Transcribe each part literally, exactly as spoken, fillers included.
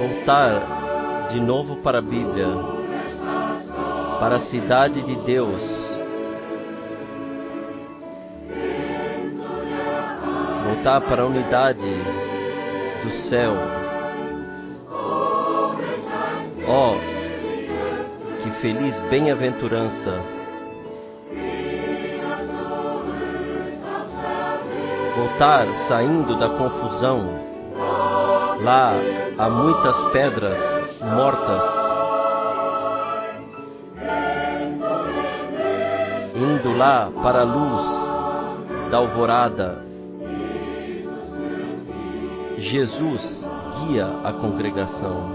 voltar de novo para a Bíblia, para a cidade de Deus, voltar para a unidade do céu. Ó, que feliz bem-aventurança! Voltar saindo da confusão. Lá há muitas pedras mortas, indo lá para a luz da alvorada. Jesus guia a congregação.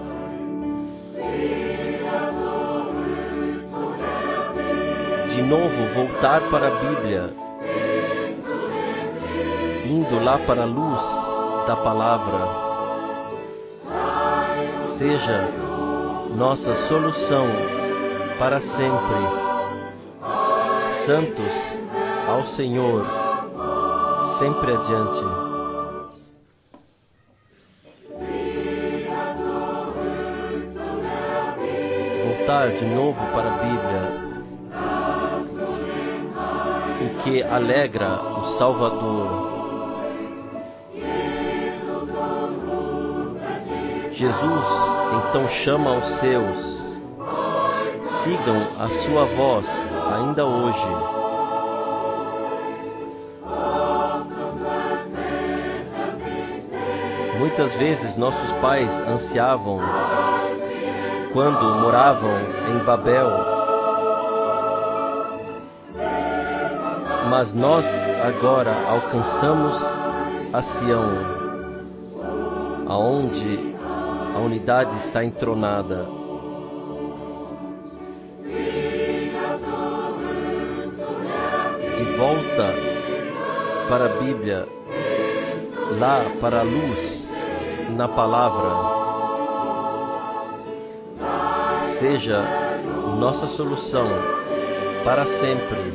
De novo voltar para a Bíblia, indo lá para a luz da palavra. Seja nossa solução para sempre. Santos ao Senhor, sempre adiante. Voltar de novo para a Bíblia, o que alegra o Salvador. Jesus então chama aos seus, sigam a sua voz ainda hoje. Muitas vezes nossos pais ansiavam quando moravam em Babel, mas nós agora alcançamos a Sião, aonde a unidade está entronada. De volta para a Bíblia, lá para a luz na palavra. Seja nossa solução para sempre.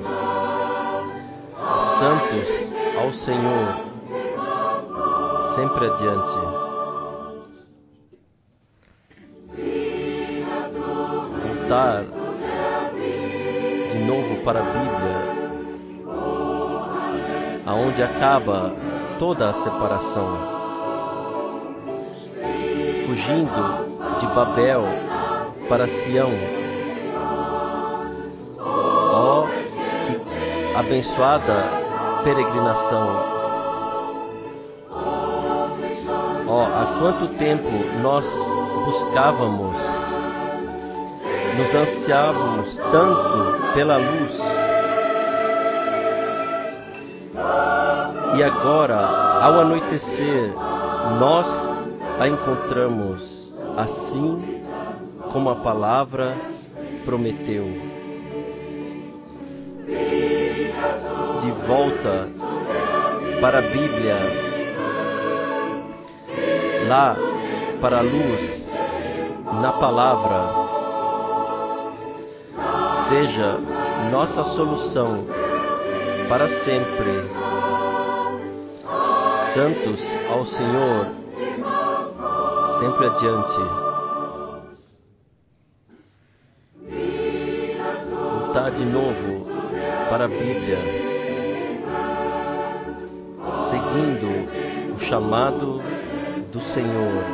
Santos ao Senhor, sempre adiante. Voltar de novo para a Bíblia, aonde acaba toda a separação. Fugindo de Babel para Sião. Ó, que abençoada peregrinação! Ó, há quanto tempo nós buscávamos, nos ansiávamos tanto pela luz, e agora, ao anoitecer, nós a encontramos, assim como a palavra prometeu. De volta para a Bíblia, lá para a luz na palavra. Seja nossa solução para sempre. Santos ao Senhor, sempre adiante. Voltar de novo para a Bíblia, seguindo o chamado do Senhor.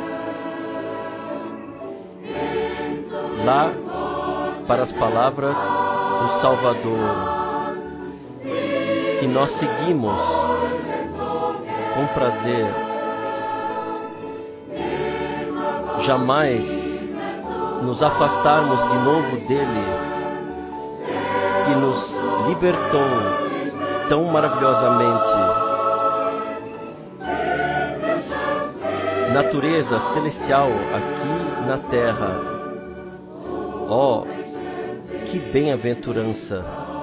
Lá para as palavras do Salvador, que nós seguimos com prazer. Jamais nos afastarmos de novo dele, que nos libertou tão maravilhosamente. Natureza celestial aqui na terra. Ó, que bem-aventurança!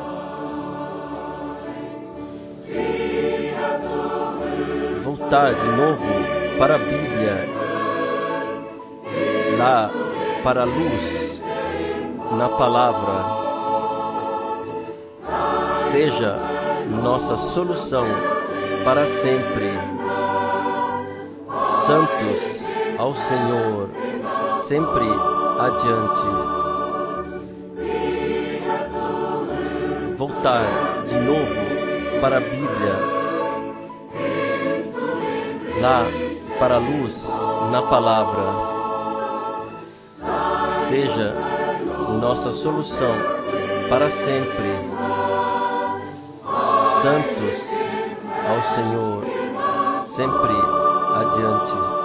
Voltar de novo para a Bíblia, lá para a luz na palavra. Seja nossa solução para sempre. Santos ao Senhor, sempre adiante. Voltar de novo para a Bíblia, lá para a luz na palavra, seja nossa solução para sempre. Santos ao Senhor, sempre adiante.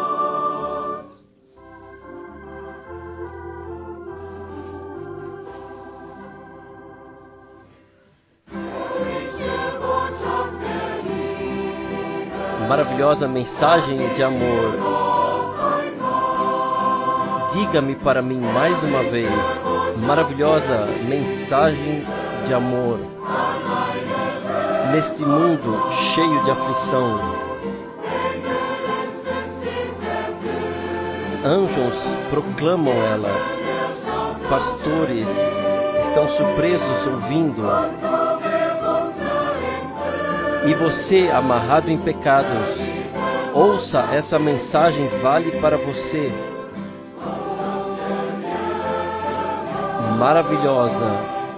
Maravilhosa mensagem de amor. Diga-me para mim mais uma vez, maravilhosa mensagem de amor. Neste mundo cheio de aflição, anjos proclamam ela, pastores estão surpresos ouvindo, e você, amarrado em pecados, ouça essa mensagem, vale para você. Maravilhosa,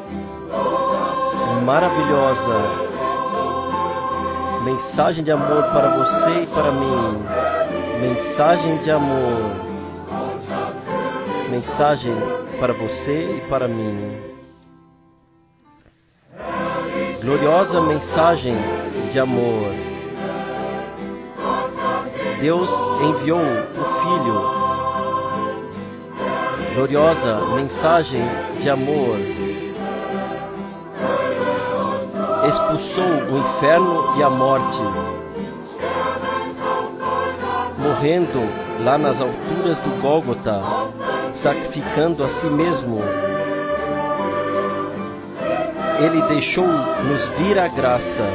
maravilhosa mensagem de amor para você e para mim. Mensagem de amor. Mensagem para você e para mim. Gloriosa mensagem de amor. Deus enviou o Filho. Gloriosa mensagem de amor. Expulsou o inferno e a morte, morrendo lá nas alturas do Gólgota, sacrificando a si mesmo. Ele deixou-nos vir a graça.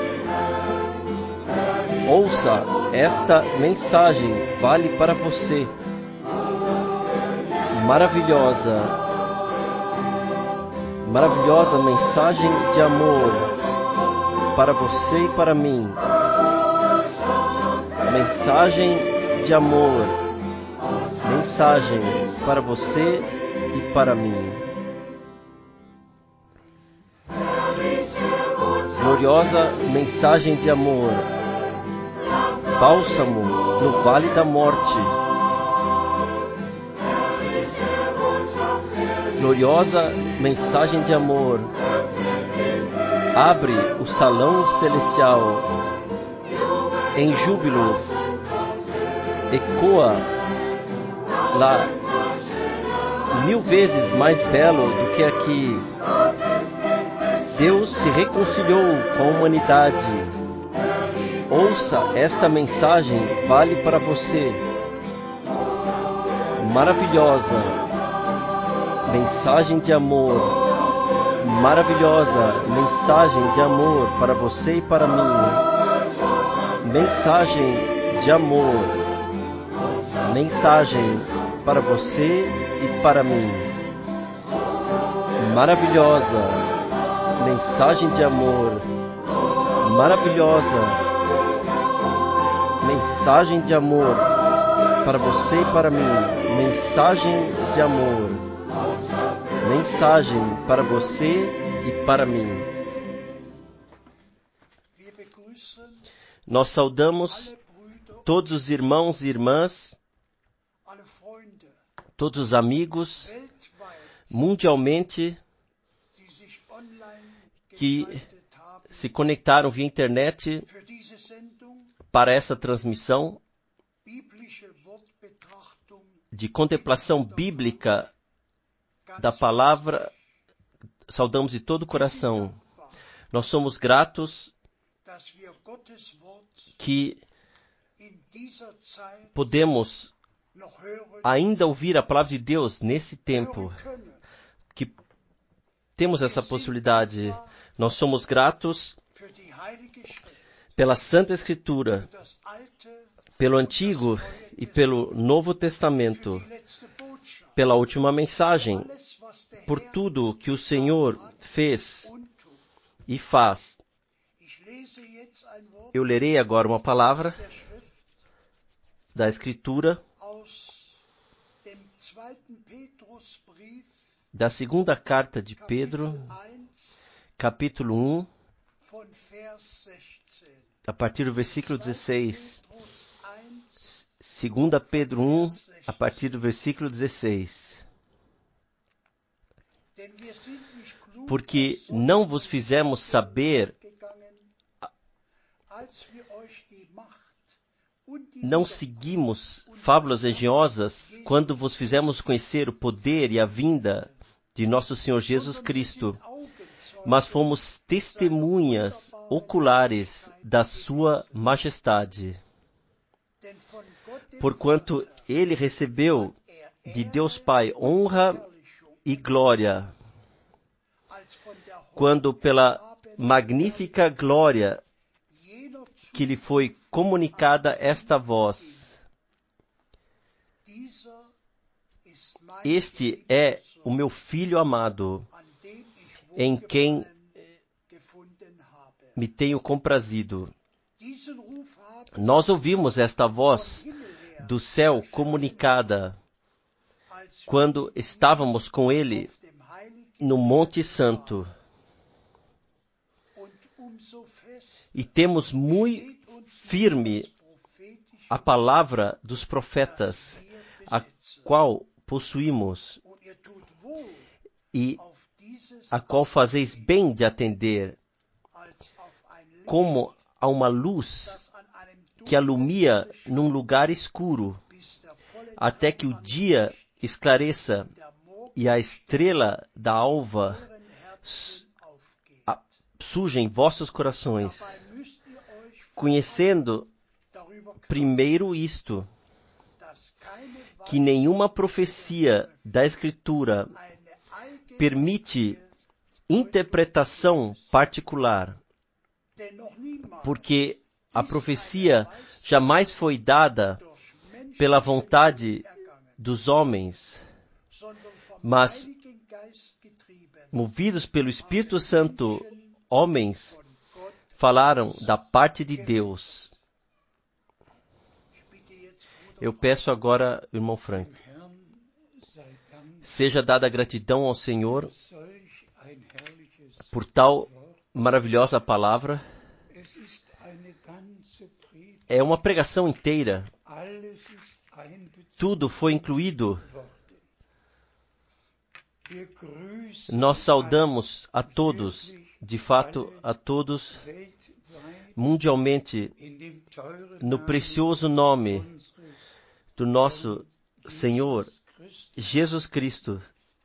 Ouça esta mensagem, vale para você. Maravilhosa, maravilhosa mensagem de amor para você e para mim. Mensagem de amor. Mensagem para você e para mim. Gloriosa mensagem de amor. Bálsamo no vale da morte. Gloriosa mensagem de amor. Abre o salão celestial em júbilo, ecoa lá mil vezes mais belo do que aqui. Deus se reconciliou com a humanidade. Ouça esta mensagem, vale para você. Maravilhosa mensagem de amor. Maravilhosa mensagem de amor para você e para mim. Mensagem de amor. Mensagem para você e para mim. Maravilhosa mensagem de amor. Maravilhosa mensagem de amor para você e para mim. Mensagem de amor. Mensagem para você e para mim. Nós saudamos todos os irmãos e irmãs, todos os amigos, mundialmente, que se conectaram via internet para essa transmissão de contemplação bíblica da palavra. Saudamos de todo o coração. Nós somos gratos que podemos ainda ouvir a palavra de Deus nesse tempo, que temos essa possibilidade. Nós somos gratos pela Santa Escritura, pelo Antigo e pelo Novo Testamento, pela última mensagem, por tudo que o Senhor fez e faz. Eu lerei agora uma palavra da Escritura da segunda carta de Pedro, capítulo um, a partir do versículo dezesseis. segunda Pedro um, a partir do versículo dezesseis. Porque não vos fizemos saber, não seguimos fábulas engenhosas quando vos fizemos conhecer o poder e a vinda de nosso Senhor Jesus Cristo, mas fomos testemunhas oculares da sua majestade. Porquanto ele recebeu de Deus Pai honra e glória, quando pela magnífica glória que lhe foi comunicada esta voz: Este é o meu Filho amado, em quem me tenho comprazido. Nós ouvimos esta voz do céu comunicada quando estávamos com ele no Monte Santo. E temos muito firme a palavra dos profetas, a qual possuímos, e a qual fazeis bem de atender, como a uma luz que alumia num lugar escuro, até que o dia esclareça e a estrela da alva surja em vossos corações, conhecendo primeiro isto, que nenhuma profecia da Escritura permite interpretação particular, porque a profecia jamais foi dada pela vontade dos homens, mas, movidos pelo Espírito Santo, homens falaram da parte de Deus. Eu peço agora, irmão Frank, seja dada gratidão ao Senhor por tal maravilhosa palavra. É uma pregação inteira. Tudo foi incluído. Nós saudamos a todos, de fato, a todos mundialmente, no precioso nome do nosso Senhor Jesus Cristo.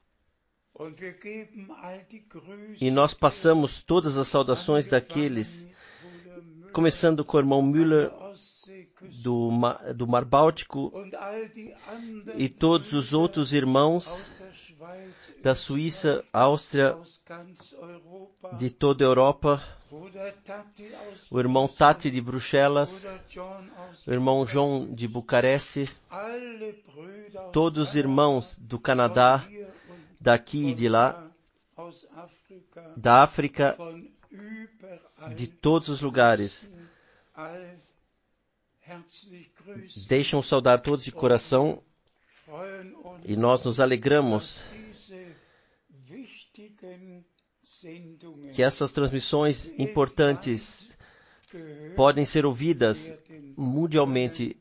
E nós passamos todas as saudações daqueles, começando com o irmão Müller, do, do Mar Báltico, e todos os outros irmãos da Suíça, Áustria, de toda a Europa, o irmão Tati de Bruxelas, o irmão João de Bucareste, todos os irmãos do Canadá, daqui e de lá, da África, de todos os lugares. Deixam saudar todos de coração, e nós nos alegramos que essas transmissões importantes podem ser ouvidas mundialmente.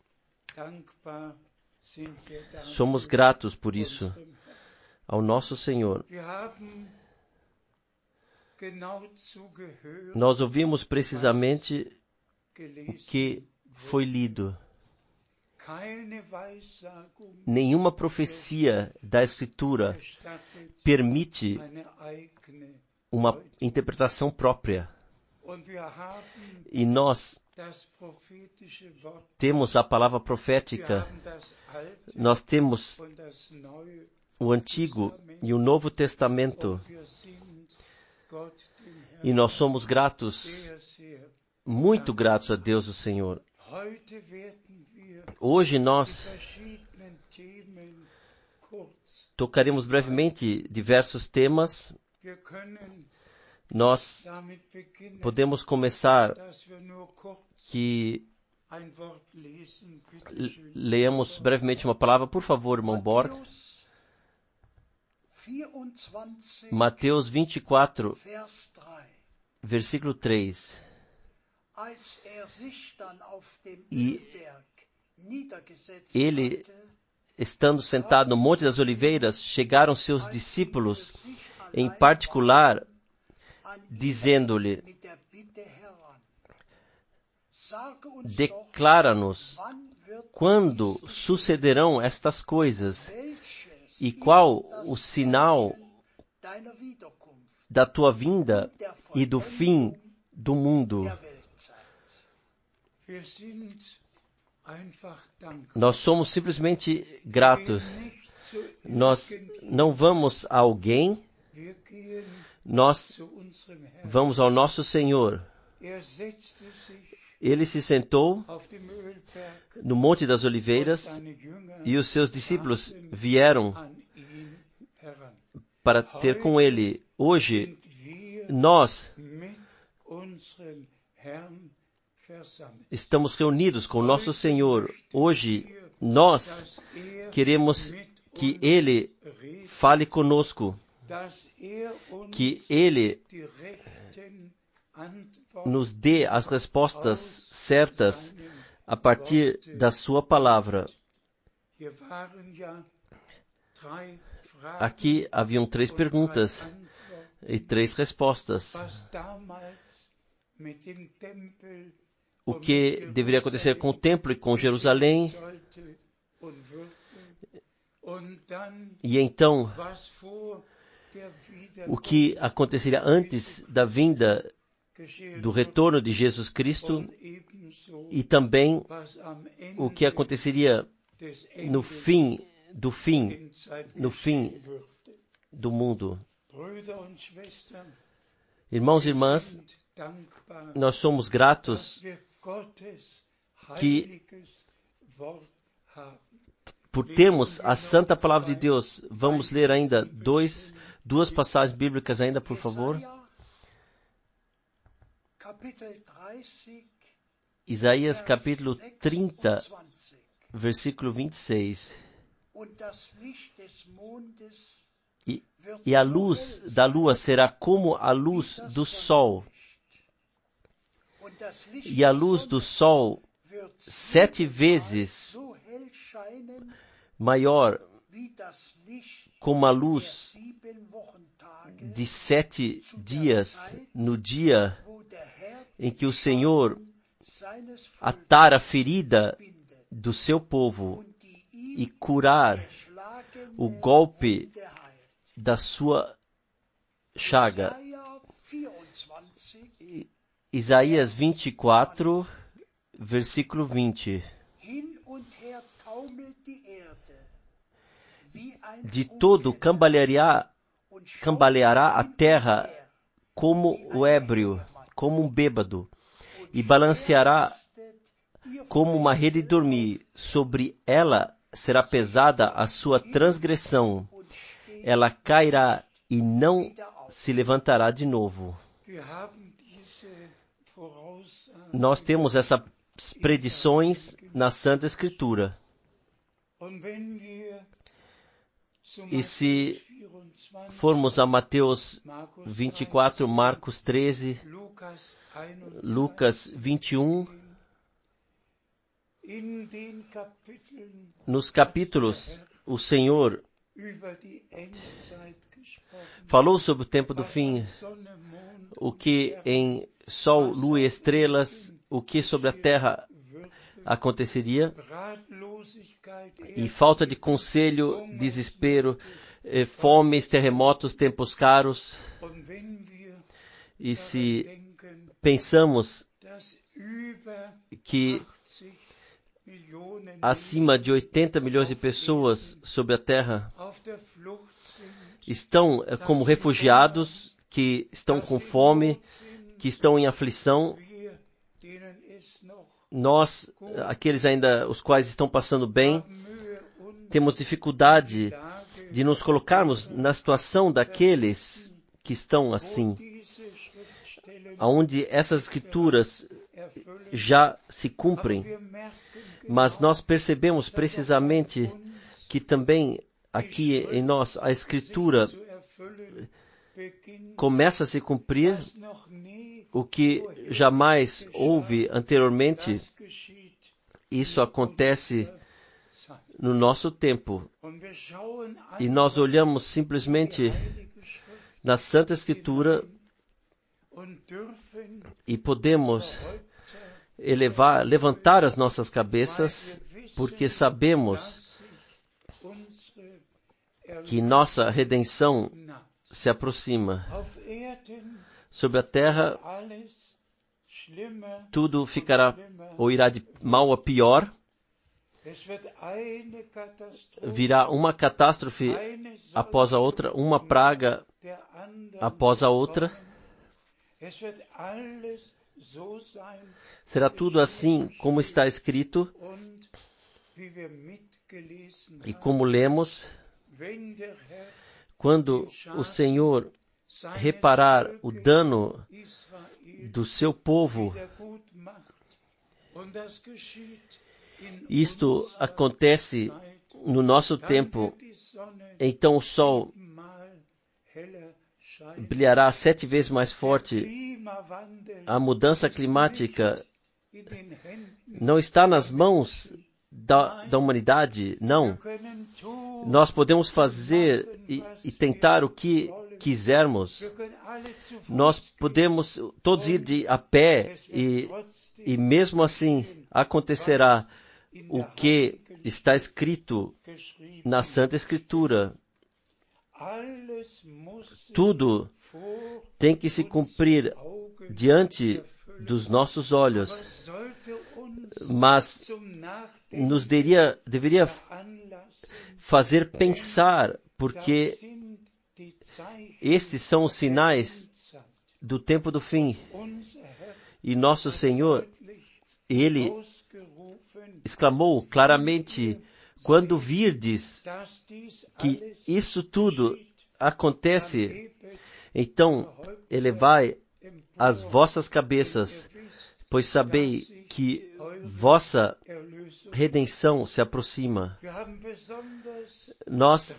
Somos gratos por isso ao nosso Senhor. Nós ouvimos precisamente o que foi lido. Nenhuma profecia da Escritura permite uma interpretação própria. E nós temos a palavra profética, nós temos o Antigo e o Novo Testamento, e nós somos gratos, muito gratos a Deus o Senhor. Hoje nós tocaremos brevemente diversos temas. Nós podemos começar que Leamos brevemente uma palavra, por favor, irmão Borg. Mateus vinte e quatro, versículo três. E ele, estando sentado no Monte das Oliveiras, chegaram seus discípulos em particular, dizendo-lhe: declara-nos quando sucederão estas coisas e qual o sinal da tua vinda e do fim do mundo. Nós somos simplesmente gratos. Nós não vamos a alguém, nós vamos ao nosso Senhor. Ele se sentou no Monte das Oliveiras e os seus discípulos vieram para ter com ele. Hoje, nós estamos reunidos com o nosso Senhor. Hoje, nós queremos que Ele fale conosco, que Ele nos dê as respostas certas a partir da sua palavra. Aqui haviam três perguntas e três respostas. O que deveria acontecer com o templo e com Jerusalém? E então, o que aconteceria antes da vinda do retorno de Jesus Cristo? E também o que aconteceria no fim do fim, no fim do mundo. Irmãos e irmãs, nós somos gratos que por termos a santa palavra de Deus. Vamos ler ainda dois, duas passagens bíblicas ainda, por favor. Isaías capítulo trinta, versículo vinte e seis. E, e a luz da lua será como a luz do sol, e a luz do sol sete vezes maior, como a luz de sete dias, no dia em que o Senhor atar a ferida do seu povo e curar o golpe da sua chaga. Isaías vinte e quatro, versículo vinte. De todo cambaleará, cambaleará a terra como o ébrio, como um bêbado, e balanceará como uma rede de dormir. Sobre ela será pesada a sua transgressão. Ela cairá e não se levantará de novo. Nós temos essas predições na Santa Escritura. E se formos a Mateus vinte e quatro, Marcos treze, Lucas vinte e um, nos capítulos, o Senhor falou sobre o tempo do fim, o que em sol, lua e estrelas, o que sobre a terra aconteceria, e falta de conselho, desespero, eh, fomes, terremotos, tempos caros. E se pensamos que acima de oitenta milhões de pessoas sobre a terra estão eh, como refugiados, que estão com fome, que estão em aflição, nós, aqueles ainda, os quais estão passando bem, temos dificuldade de nos colocarmos na situação daqueles que estão assim, onde essas escrituras já se cumprem, mas nós percebemos precisamente que também aqui em nós a Escritura começa a se cumprir, o que jamais houve anteriormente. Isso acontece no nosso tempo. E nós olhamos simplesmente na Santa Escritura e podemos elevar, levantar as nossas cabeças, porque sabemos que nossa redenção se aproxima. Sobre a terra, tudo ficará ou irá de mal a pior. Virá uma catástrofe após a outra, uma praga após a outra. Será tudo assim como está escrito e como lemos. Quando o Senhor reparar o dano do seu povo, isto acontece no nosso tempo, então o sol brilhará sete vezes mais forte. A mudança climática não está nas mãos da, da humanidade, não. Nós podemos fazer e, e tentar o que quisermos. Nós podemos todos ir de, a pé e, e mesmo assim acontecerá o que está escrito na Santa Escritura. Tudo tem que se cumprir diante dos nossos olhos, mas nos deveria, deveria fazer pensar, porque esses são os sinais do tempo do fim. E nosso Senhor, Ele exclamou claramente: quando virdes que isso tudo acontece, então elevai as vossas cabeças, pois sabei que vossa redenção se aproxima. Nós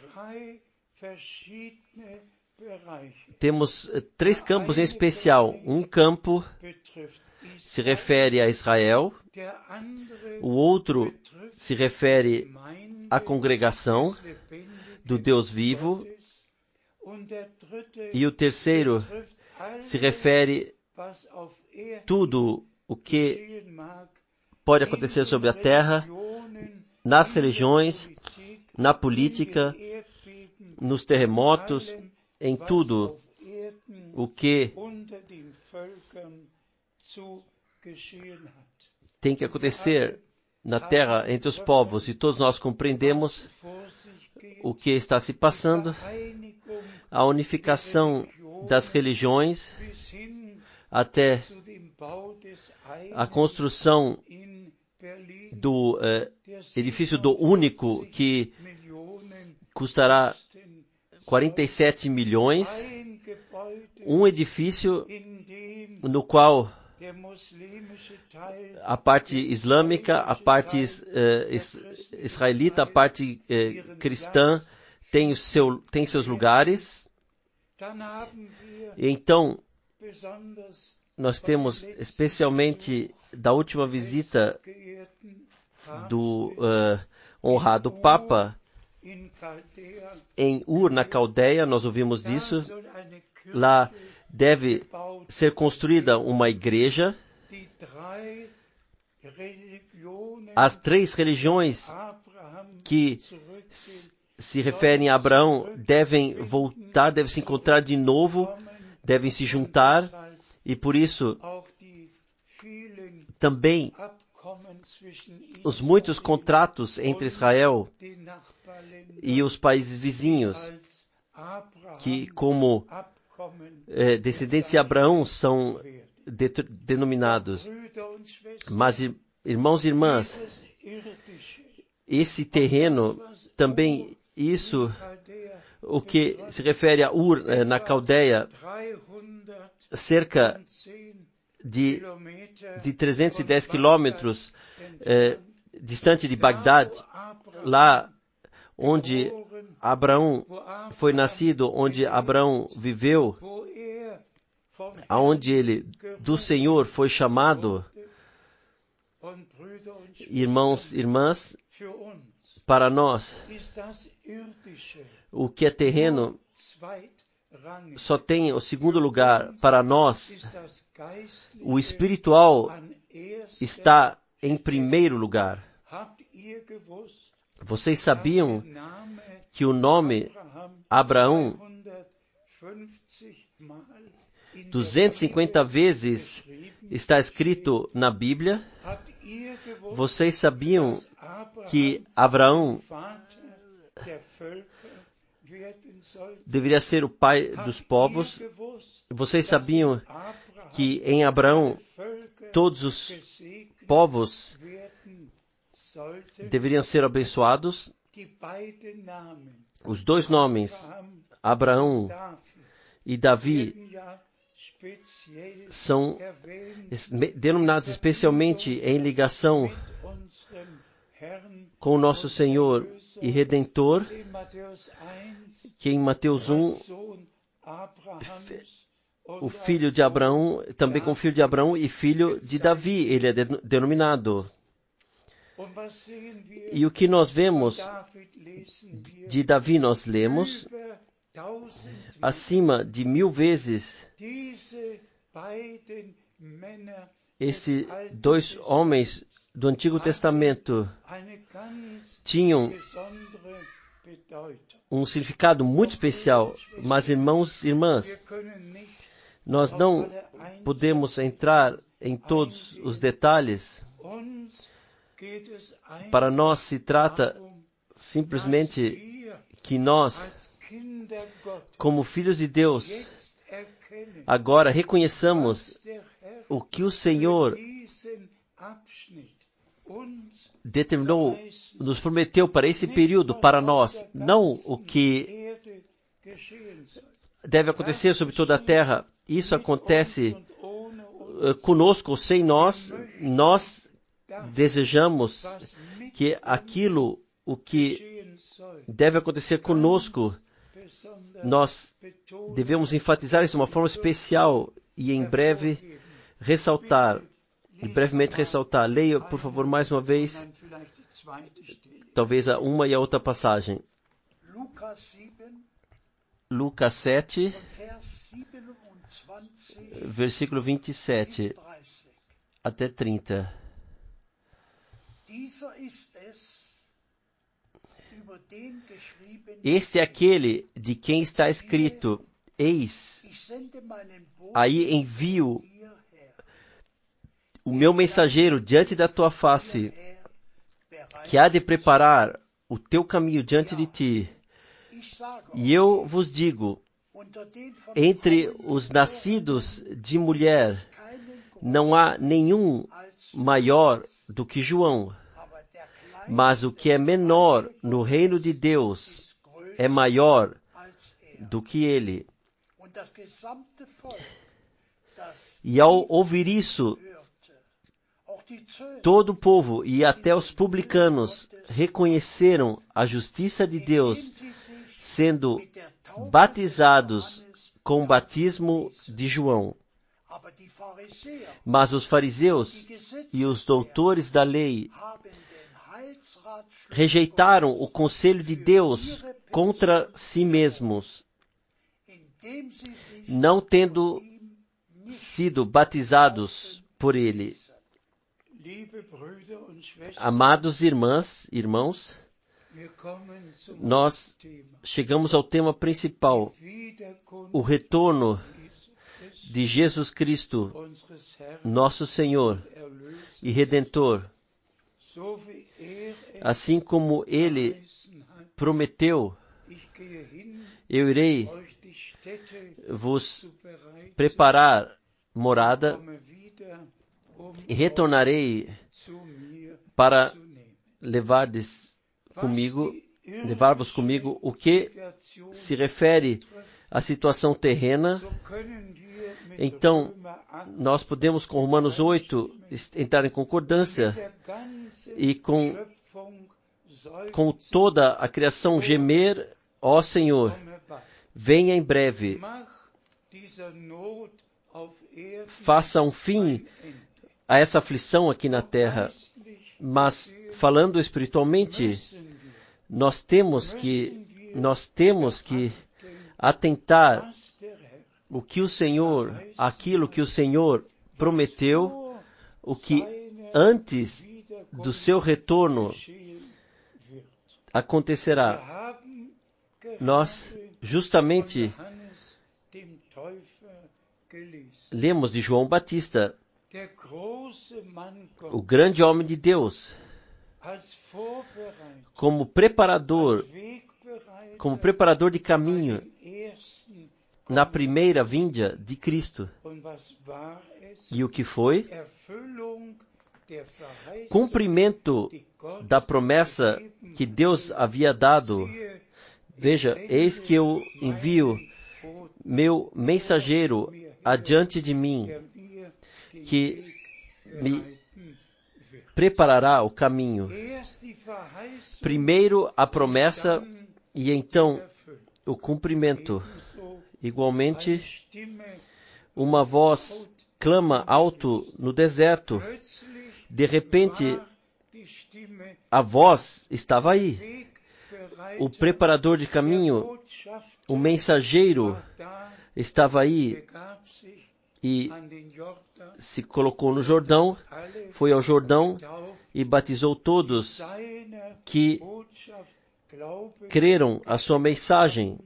temos três campos em especial. Um campo se refere a Israel, o outro se refere à congregação do Deus vivo, e o terceiro se refere a tudo o que pode acontecer sobre a terra, nas religiões, na política, nos terremotos, em tudo o que tem que acontecer na terra entre os povos, e todos nós compreendemos o que está se passando, a unificação das religiões, até a construção do eh, edifício do único, que custará quarenta e sete milhões, um edifício no qual a parte islâmica, a parte eh, is, israelita, a parte eh, cristã tem, o seu, tem seus lugares. E então, nós temos, especialmente da última visita do uh, honrado Papa em Ur, na Caldeia, nós ouvimos disso. Lá deve ser construída uma igreja. As três religiões que se referem a Abraão devem voltar, devem se encontrar de novo, devem se juntar, e por isso também os muitos contratos entre Israel e os países vizinhos, que como eh, descendentes de Abraão são de, denominados. Mas, irmãos e irmãs, esse terreno também, isso, o que se refere a Ur, eh, na Caldeia, cerca de, de trezentos e dez quilômetros eh, distante de Bagdad, lá onde Abraão foi nascido, onde Abraão viveu, aonde ele do Senhor foi chamado. Irmãos e irmãs, para nós, o que é terreno só tem o segundo lugar. Para nós, o espiritual está em primeiro lugar. Vocês sabiam que o nome Abraão duzentas e cinquenta vezes está escrito na Bíblia? Vocês sabiam que Abraão deveria ser o pai dos povos? Vocês sabiam que em Abraão todos os povos deveriam ser abençoados? Os dois nomes, Abraão e Davi, são denominados especialmente em ligação com o nosso Senhor e Redentor, que em Mateus um, o filho de Abraão, também com o filho de Abraão e filho de Davi, ele é denominado. E o que nós vemos de Davi, nós lemos acima de mil vezes esses dois homens do Antigo Testamento tinham um significado muito especial. Mas, irmãos e irmãs, nós não podemos entrar em todos os detalhes. Para nós se trata simplesmente que nós, como filhos de Deus, agora reconheçamos o que o Senhor determinou, nos prometeu para esse período, para nós, não o que deve acontecer sobre toda a terra. Isso acontece uh, conosco ou sem nós. Nós desejamos que aquilo, o que deve acontecer conosco, nós devemos enfatizar isso de uma forma especial e em breve ressaltar, e brevemente ressaltar. Leia, por favor, mais uma vez, talvez a uma e a outra passagem. Lucas sete, versículo vinte e sete até trinta. Este é aquele de quem está escrito: Eis, aí envio o meu mensageiro diante da tua face, que há de preparar o teu caminho diante de ti. E eu vos digo, entre os nascidos de mulher, não há nenhum maior do que João, mas o que é menor no reino de Deus é maior do que ele. E ao ouvir isso, todo o povo e até os publicanos reconheceram a justiça de Deus, sendo batizados com o batismo de João. Mas os fariseus e os doutores da lei rejeitaram o conselho de Deus contra si mesmos, não tendo sido batizados por ele. Amados irmãs, irmãos, nós chegamos ao tema principal, o retorno de Jesus Cristo, nosso Senhor e Redentor. Assim como Ele prometeu, eu irei vos preparar morada e retornarei para levar-vos comigo, levar-vos comigo. O que se refere a situação terrena, então nós podemos com Romanos oito entrar em concordância e com, com toda a criação gemer, ó Senhor, venha em breve, faça um fim a essa aflição aqui na terra. Mas, falando espiritualmente, nós temos que, nós temos que atentar o que o Senhor, aquilo que o Senhor prometeu, o que antes do seu retorno acontecerá. Nós, justamente, lemos de João Batista, o grande homem de Deus, como preparador, como preparador de caminho na primeira vinda de Cristo. E o que foi? Cumprimento da promessa que Deus havia dado. Veja, eis que eu envio meu mensageiro adiante de mim, que me preparará o caminho. Primeiro a promessa e então o cumprimento. Igualmente, uma voz clama alto no deserto. De repente, a voz estava aí. O preparador de caminho, o mensageiro, estava aí e se colocou no Jordão, foi ao Jordão e batizou todos que creram a sua mensagem,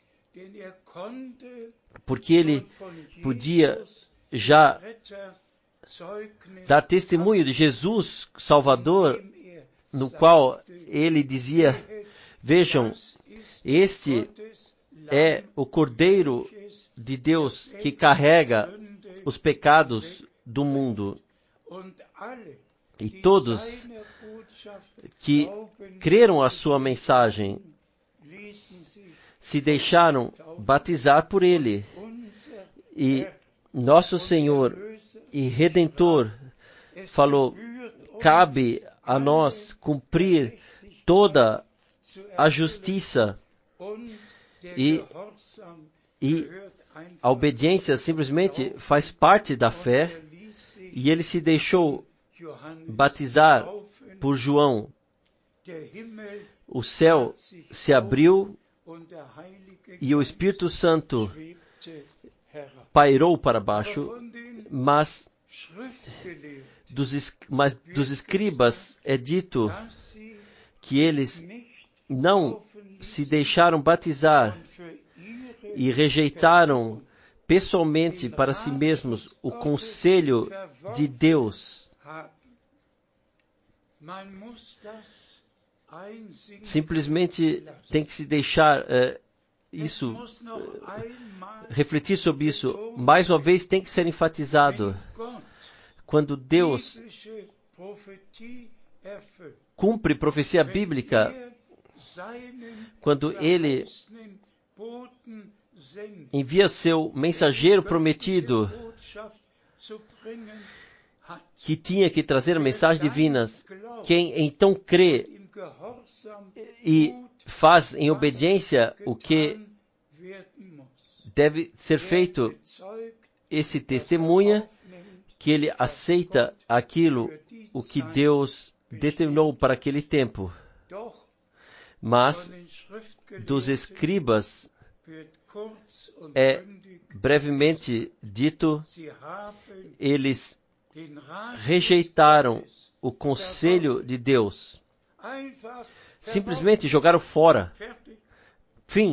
porque ele podia já dar testemunho de Jesus Salvador, no qual ele dizia: vejam, este é o Cordeiro de Deus que carrega os pecados do mundo. E todos que creram a sua mensagem se deixaram batizar por ele. E nosso Senhor e Redentor falou: cabe a nós cumprir toda a justiça, e, e a obediência simplesmente faz parte da fé. E ele se deixou batizar por João. O céu se abriu e o Espírito Santo pairou para baixo, mas dos, mas dos escribas é dito que eles não se deixaram batizar e rejeitaram pessoalmente para si mesmos o conselho de Deus. Simplesmente tem que se deixar uh, isso, uh, refletir sobre isso. Mais uma vez tem que ser enfatizado. Quando Deus cumpre profecia bíblica, quando Ele envia seu mensageiro prometido, que tinha que trazer mensagens divinas, quem então crê e faz em obediência o que deve ser feito, esse testemunha que ele aceita aquilo o que Deus determinou para aquele tempo. Mas dos escribas é brevemente dito, eles rejeitaram o conselho de Deus. Simplesmente jogaram fora. Fim.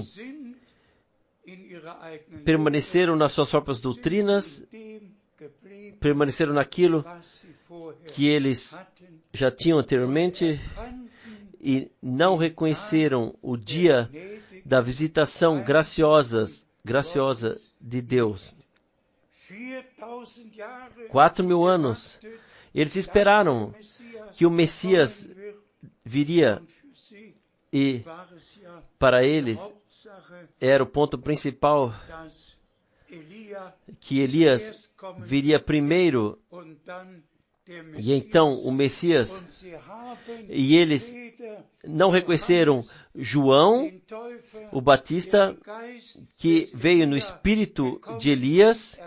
Permaneceram nas suas próprias doutrinas, permaneceram naquilo que eles já tinham anteriormente e não reconheceram o dia da visitação graciosa, graciosa de Deus. Quatro mil anos, eles esperaram que o Messias viria e para eles era o ponto principal, que Elias viria primeiro e então o Messias, e eles não reconheceram João, o Batista, que veio no espírito de Elias,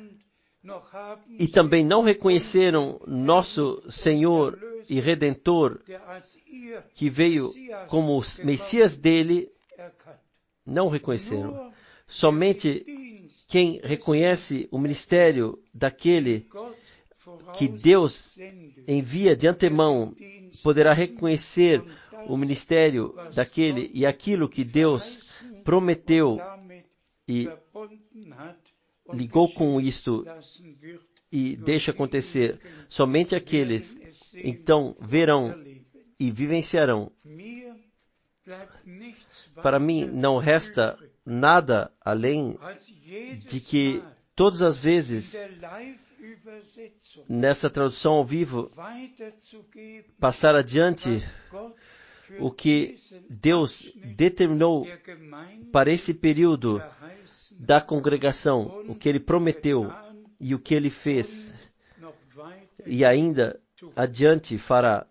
e também não reconheceram nosso Senhor e Redentor, que veio como o Messias dele, não reconheceram. Somente quem reconhece o ministério daquele que Deus envia de antemão poderá reconhecer o ministério daquele e aquilo que Deus prometeu e ligou com isto e deixa acontecer. Somente aqueles então verão e vivenciarão. Para mim não resta nada além de que todas as vezes nessa tradução ao vivo passar adiante o que Deus determinou para esse período da congregação, o que Ele prometeu e o que Ele fez, e ainda adiante fará.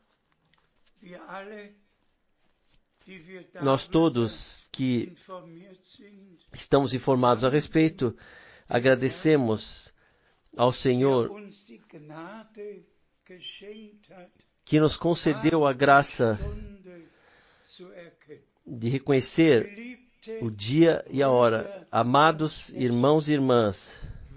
Nós todos que estamos informados a respeito, agradecemos ao Senhor que nos concedeu a graça de reconhecer o dia e a hora. Amados irmãos e irmãs,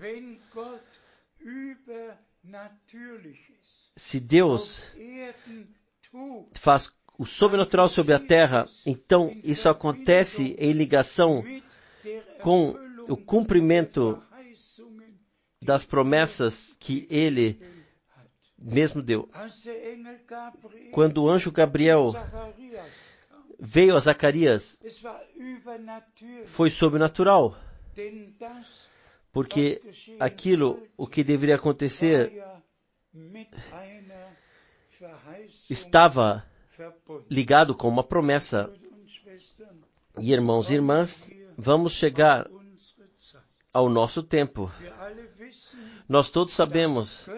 se Deus faz o sobrenatural sobre a terra, então isso acontece em ligação com o cumprimento das promessas que Ele mesmo deu. Quando o anjo Gabriel veio a Zacarias, foi sobrenatural, porque aquilo, o que deveria acontecer, estava ligado com uma promessa. E irmãos e irmãs, vamos chegar ao nosso tempo. Nós todos sabemos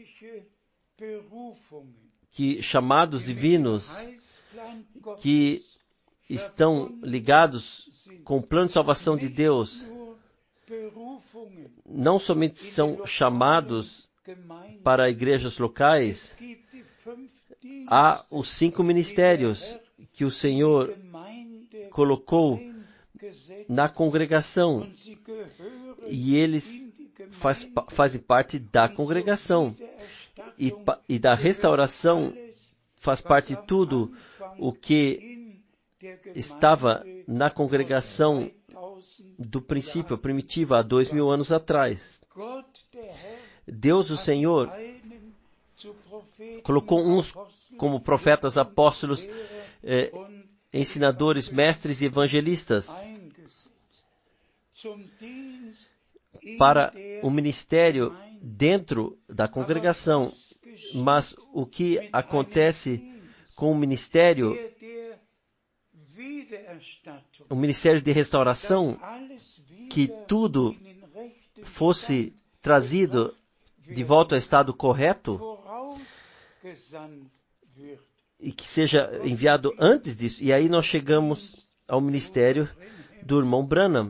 que chamados divinos que estão ligados com o plano de salvação de Deus não somente são chamados para igrejas locais, há os cinco ministérios que o Senhor colocou na congregação e eles faz, fazem parte da congregação e, e da restauração faz parte de tudo o que estava na congregação do princípio primitiva há dois mil anos atrás. Deus, o Senhor, colocou uns como profetas, apóstolos, eh, ensinadores, mestres e evangelistas para o ministério dentro da congregação. Mas o que acontece com o ministério, o ministério de restauração, que tudo fosse trazido de volta ao estado correto e que seja enviado antes disso. E aí nós chegamos ao ministério do irmão Branham,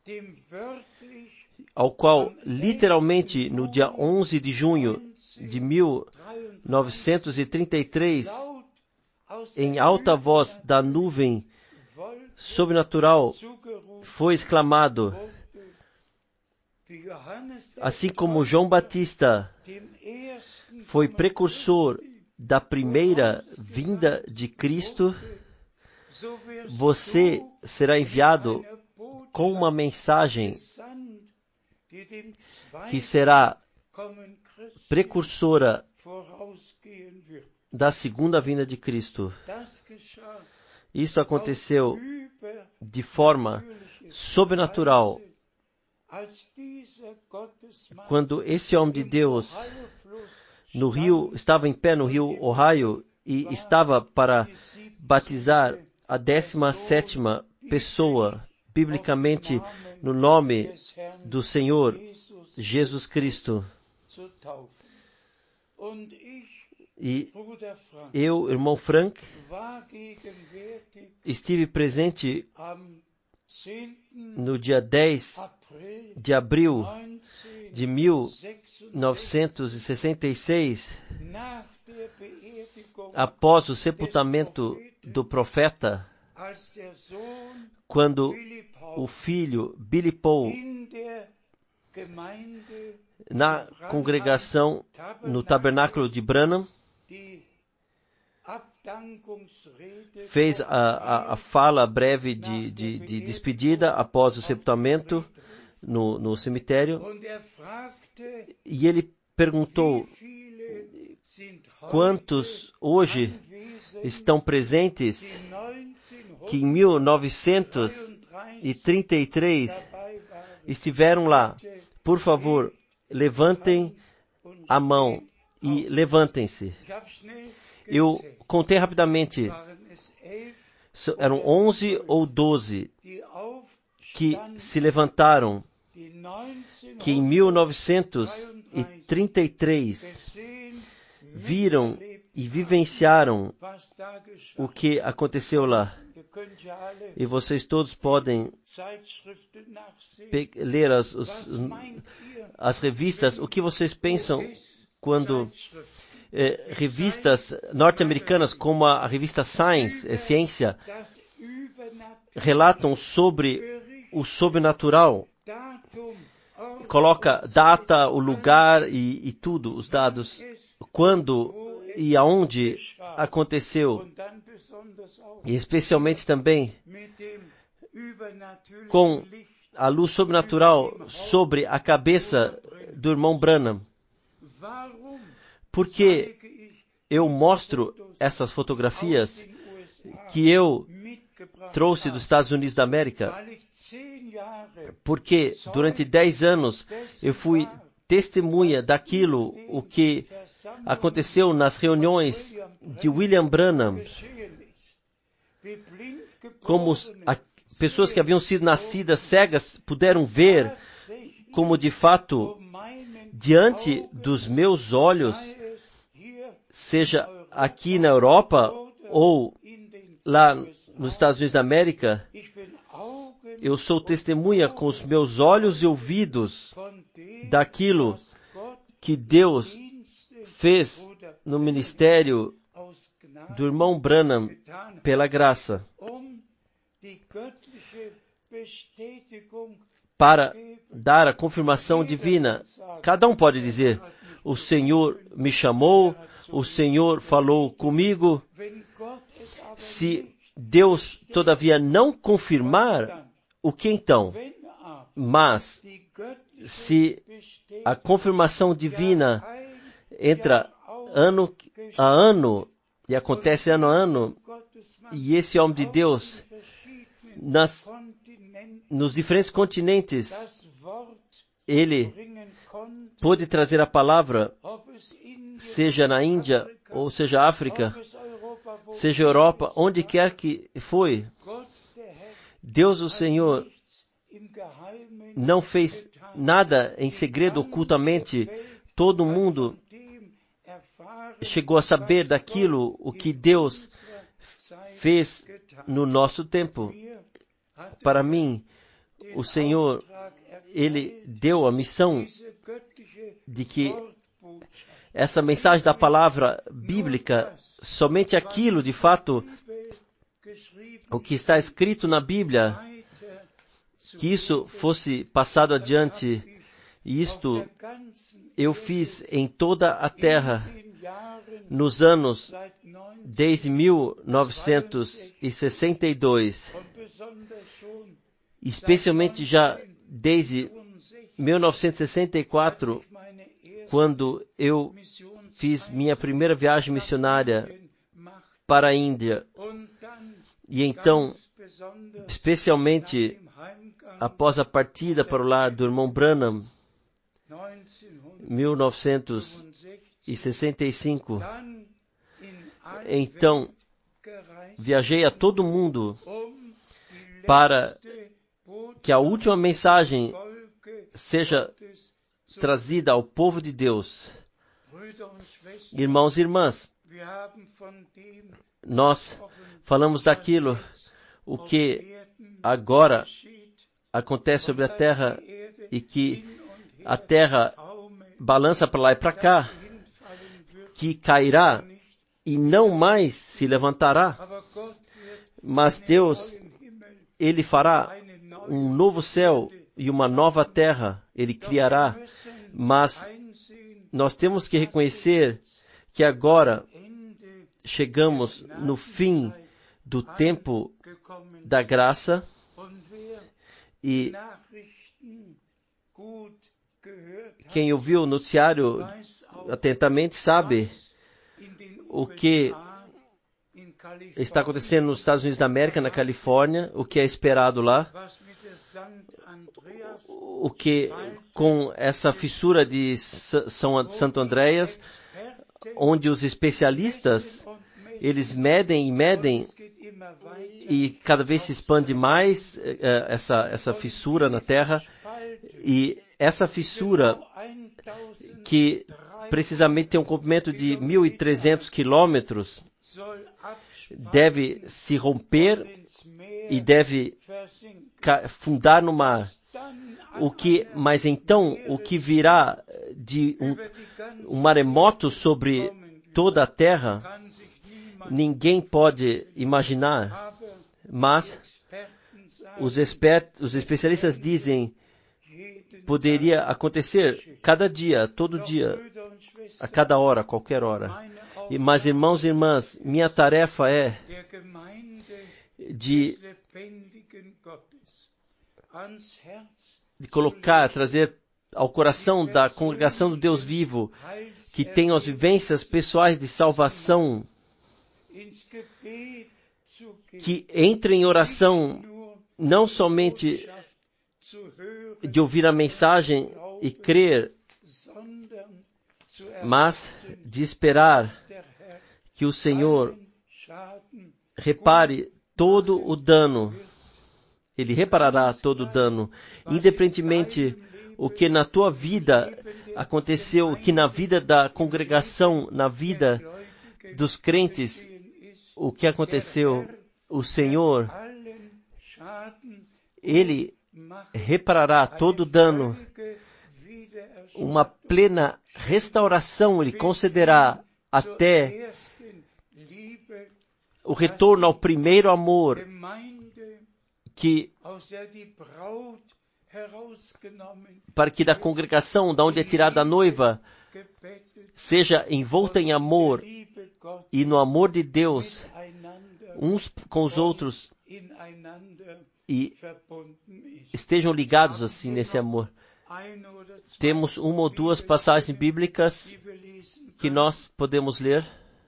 ao qual, literalmente, no dia onze de junho de mil novecentos e trinta e três, em alta voz da nuvem sobrenatural, foi exclamado, assim como João Batista foi precursor da primeira vinda de Cristo, você será enviado com uma mensagem que será precursora da segunda vinda de Cristo. Isto aconteceu de forma sobrenatural quando esse homem de Deus no rio, estava em pé no rio Ohio e estava para batizar a décima sétima pessoa biblicamente no nome do Senhor Jesus Cristo. E eu, irmão Frank, estive presente no dia dez de abril de mil novecentos e sessenta e seis, após o sepultamento do profeta, quando o filho Billy Paul, na congregação no tabernáculo de Branham, fez a, a, a fala breve de, de, de despedida após o sepultamento no, no cemitério, e ele perguntou: quantos hoje estão presentes que em mil novecentos e trinta e três estiveram lá? Por favor, levantem a mão e levantem-se. Eu contei rapidamente, eram onze ou doze que se levantaram, que em mil novecentos e trinta e três viram e vivenciaram o que aconteceu lá. E vocês todos podem ler as, os, as revistas. O que vocês pensam quando eh, revistas norte-americanas como a, a revista Science, é Ciência, relatam sobre o sobrenatural? Coloca data, o lugar e, e tudo, os dados, quando e aonde aconteceu, e especialmente também com a luz sobrenatural sobre a cabeça do irmão Branham. Por que eu mostro essas fotografias que eu trouxe dos Estados Unidos da América? Porque durante dez anos eu fui testemunha daquilo o que aconteceu nas reuniões de William Branham. Como a, pessoas que haviam sido nascidas cegas puderam ver como de fato, diante dos meus olhos, seja aqui na Europa ou lá nos Estados Unidos da América, eu sou testemunha com os meus olhos e ouvidos daquilo que Deus fez no ministério do irmão Branham pela graça, para dar a confirmação divina. Cada um pode dizer: o Senhor me chamou, o Senhor falou comigo. Se Deus, todavia, não confirmar, o que então? Mas, se a confirmação divina entra ano a ano, e acontece ano a ano, e esse homem de Deus, nas, nos diferentes continentes, ele pôde trazer a palavra, seja na Índia, ou seja África, seja Europa, onde quer que foi. Deus, o Senhor, não fez nada em segredo, ocultamente. Todo mundo chegou a saber daquilo o que Deus fez no nosso tempo. Para mim, o Senhor, Ele deu a missão de que essa mensagem da palavra bíblica, somente aquilo, de fato, o que está escrito na Bíblia, que isso fosse passado adiante. E isto eu fiz em toda a terra, nos anos desde mil novecentos e sessenta e dois, especialmente já desde mil novecentos e sessenta e quatro, quando eu fiz minha primeira viagem missionária para a Índia. E então, especialmente após a partida para o lar do irmão Branham, mil novecentos e sessenta e cinco, então viajei a todo mundo para que a última mensagem seja trazida ao povo de Deus. Irmãos e irmãs, nós falamos daquilo, o que agora acontece sobre a terra e que a terra balança para lá e para cá, que cairá e não mais se levantará. Mas Deus, Ele fará um novo céu e uma nova terra, Ele criará. Mas nós temos que reconhecer que agora chegamos no fim do tempo da graça e quem ouviu o noticiário atentamente sabe o que está acontecendo nos Estados Unidos da América, na Califórnia, o que é esperado lá, o que com essa fissura de São Santo Andreas, onde os especialistas, eles medem e medem e cada vez se expande mais uh, essa, essa fissura na Terra, e essa fissura que precisamente tem um comprimento de mil e trezentos quilômetros deve se romper e deve fundar no mar. O que, mas então, o que virá de um, um maremoto sobre toda a Terra, ninguém pode imaginar, mas os, expert, os especialistas dizem poderia acontecer cada dia, todo dia, a cada hora, qualquer hora. E, mas, irmãos e irmãs, minha tarefa é de, de colocar, trazer ao coração da congregação do Deus vivo, que tem as vivências pessoais de salvação, que entre em oração, não somente de ouvir a mensagem e crer, mas de esperar que o Senhor repare todo o dano. Ele reparará todo o dano, independentemente o que na tua vida aconteceu, o que na vida da congregação, na vida dos crentes, o que aconteceu, o Senhor, Ele reparará todo o dano, uma plena restauração Ele concederá até o retorno ao primeiro amor, que para que da congregação, da onde é tirada a noiva, seja envolta em amor e no amor de Deus, uns com os outros, e estejam ligados assim nesse amor. Temos uma ou duas passagens bíblicas que nós podemos ler.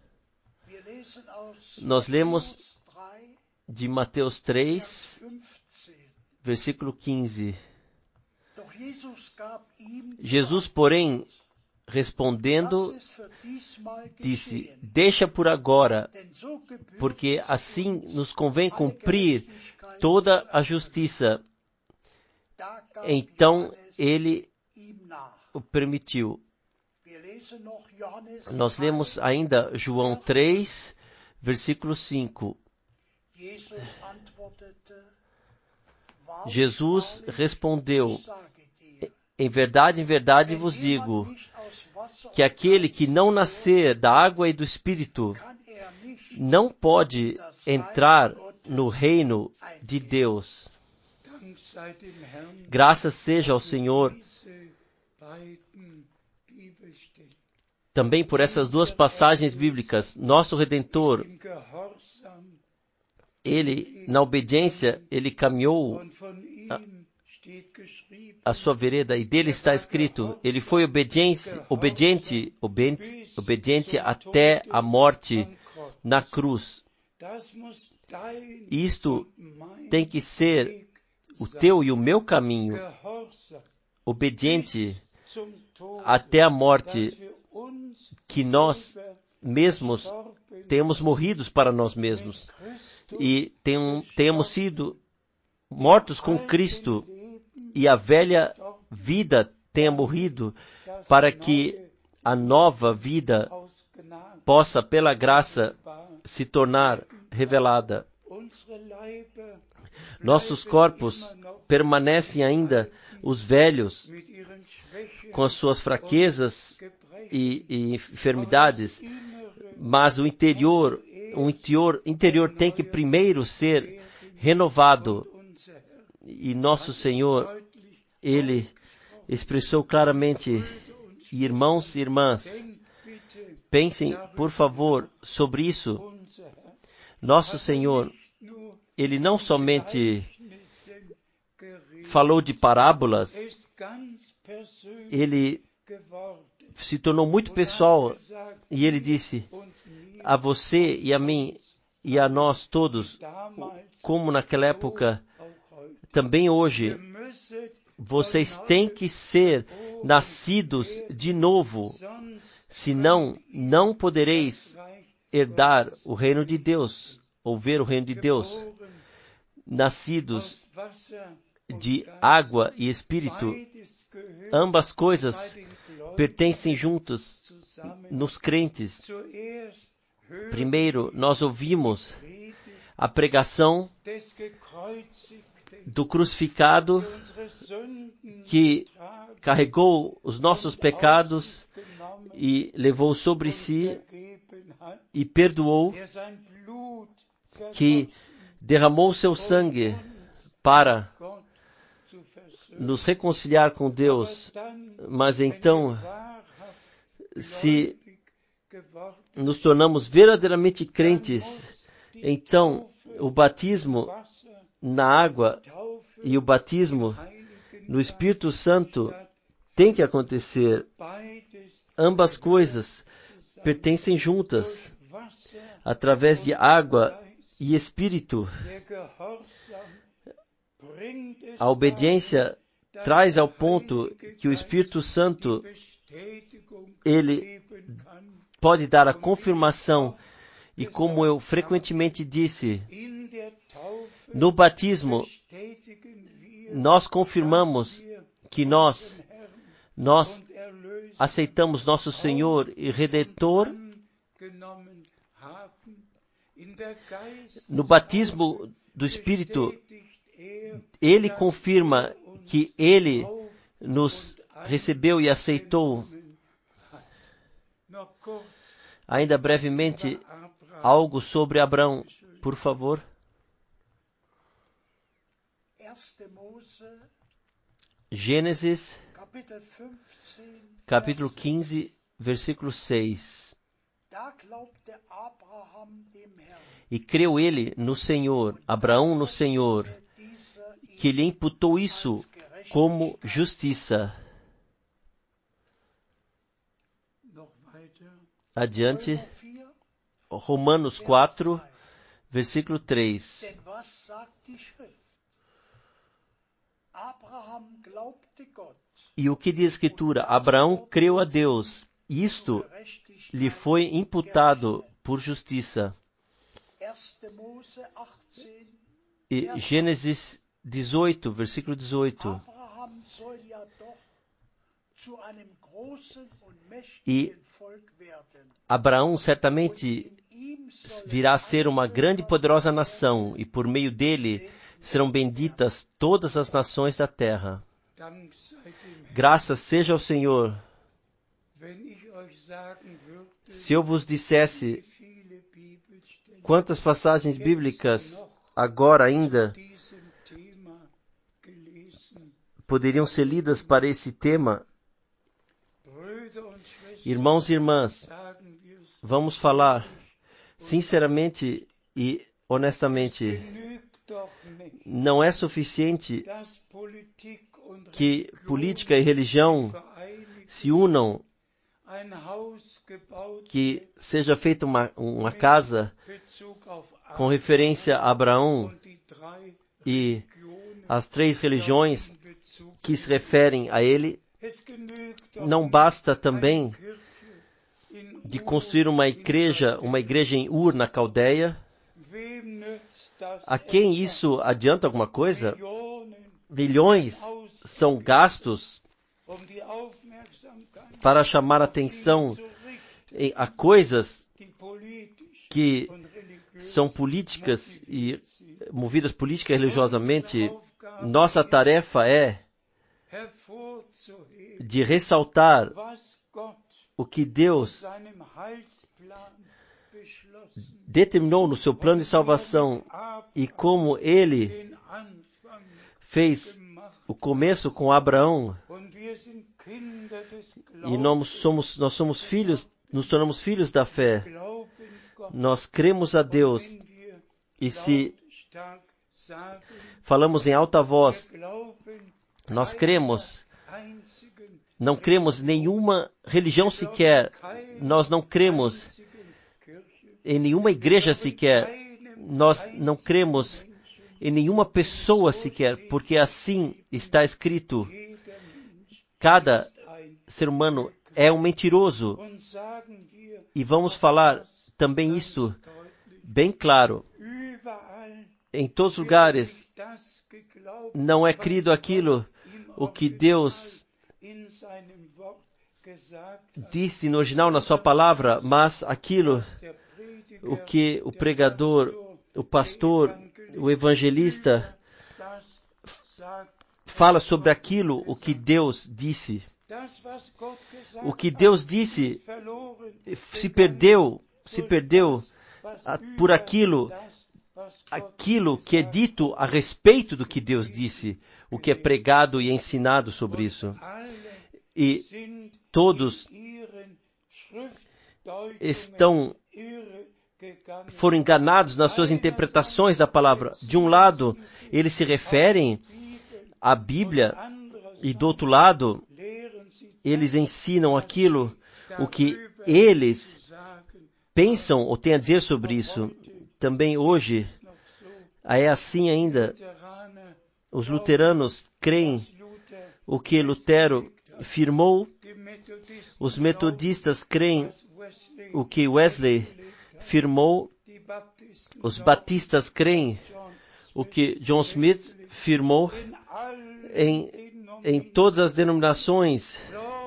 Nós lemos de Mateus três, versículo quinze. Jesus, porém, respondendo, disse: deixa por agora, porque assim nos convém cumprir toda a justiça. Então ele o permitiu. Nós lemos ainda João três, versículo cinco. Jesus respondeu: em verdade, em verdade vos digo, que aquele que não nascer da água e do Espírito não pode entrar no reino de Deus. Graças seja ao Senhor também por essas duas passagens bíblicas. Nosso Redentor, Ele, na obediência, Ele caminhou a, a sua vereda, e dele está escrito, Ele foi obediente, obediente, obediente, obediente até a morte na cruz. Isto tem que ser o teu e o meu caminho, obediente até a morte, que nós mesmos temos morrido para nós mesmos e tenhamos sido mortos com Cristo e a velha vida tenha morrido, para que a nova vida possa, pela graça, se tornar revelada. Nossos corpos permanecem ainda os velhos, com as suas fraquezas e, e enfermidades, mas o interior, o interior, interior tem que primeiro ser renovado. E nosso Senhor, Ele expressou claramente, irmãos e irmãs, pensem, por favor, sobre isso. Nosso Senhor, Ele não somente falou de parábolas, Ele se tornou muito pessoal e Ele disse a você e a mim e a nós todos, como naquela época, também hoje, vocês têm que ser nascidos de novo, senão não podereis herdar o reino de Deus, ou ver o reino de Deus. Nascidos de água e espírito, ambas coisas pertencem juntos nos crentes. Primeiro, nós ouvimos a pregação do crucificado que carregou os nossos pecados e levou sobre si e perdoou, que derramou seu sangue para nos reconciliar com Deus, mas então, se nos tornamos verdadeiramente crentes, então o batismo na água e o batismo no Espírito Santo tem que acontecer. Ambas coisas pertencem juntas, através de água e Espírito. A obediência traz ao ponto que o Espírito Santo, ele pode dar a confirmação. E como eu frequentemente disse, no batismo, nós confirmamos que nós, nós aceitamos nosso Senhor e Redentor. No batismo do Espírito, Ele confirma que Ele nos recebeu e aceitou. Ainda brevemente, algo sobre Abraão, por favor. Gênesis, capítulo quinze, versículo seis. E creu ele no Senhor, Abraão no Senhor, que lhe imputou isso como justiça. Adiante, Romanos quatro, versículo três. E o que diz a Escritura? Abraão creu a Deus, e isto lhe foi imputado por justiça. E Gênesis dezoito, versículo dezoito. E Abraão certamente virá a ser uma grande e poderosa nação, e por meio dele serão benditas todas as nações da terra. Graças seja ao Senhor. Se eu vos dissesse quantas passagens bíblicas agora ainda poderiam ser lidas para esse tema, irmãos e irmãs, vamos falar sinceramente e honestamente. Não é suficiente que política e religião se unam, que seja feita uma, uma casa com referência a Abraão e as três religiões que se referem a ele. Não basta também de construir uma igreja, uma igreja em Ur, na Caldeia. A quem isso adianta alguma coisa? Milhões são gastos para chamar atenção a coisas que são políticas e movidas política e religiosamente. Nossa tarefa é de ressaltar o que Deus determinou no seu plano de salvação e como Ele fez o começo com Abraão. E nós somos, nós somos filhos, nos tornamos filhos da fé. Nós cremos a Deus. E se falamos em alta voz, nós cremos, não cremos em nenhuma religião sequer, nós não cremos em nenhuma igreja sequer, nós não cremos em nenhuma pessoa sequer, porque assim está escrito. Cada ser humano é um mentiroso. E vamos falar também isto bem claro. Em todos os lugares não é crido aquilo o que Deus disse no original na sua palavra, mas aquilo o que o pregador, o pastor, o evangelista fala sobre aquilo o que Deus disse. O que Deus disse se perdeu, se perdeu por aquilo, aquilo que é dito a respeito do que Deus disse, o que é pregado e ensinado sobre isso. E todos estão, foram enganados nas suas interpretações da palavra. De um lado, eles se referem à Bíblia e do outro lado, eles ensinam aquilo, o que eles pensam ou têm a dizer sobre isso. Também hoje, é assim ainda. Os luteranos creem o que Lutero firmou. Os metodistas creem o que Wesley firmou. Os batistas creem o que John Smith firmou. Em, em todas as denominações,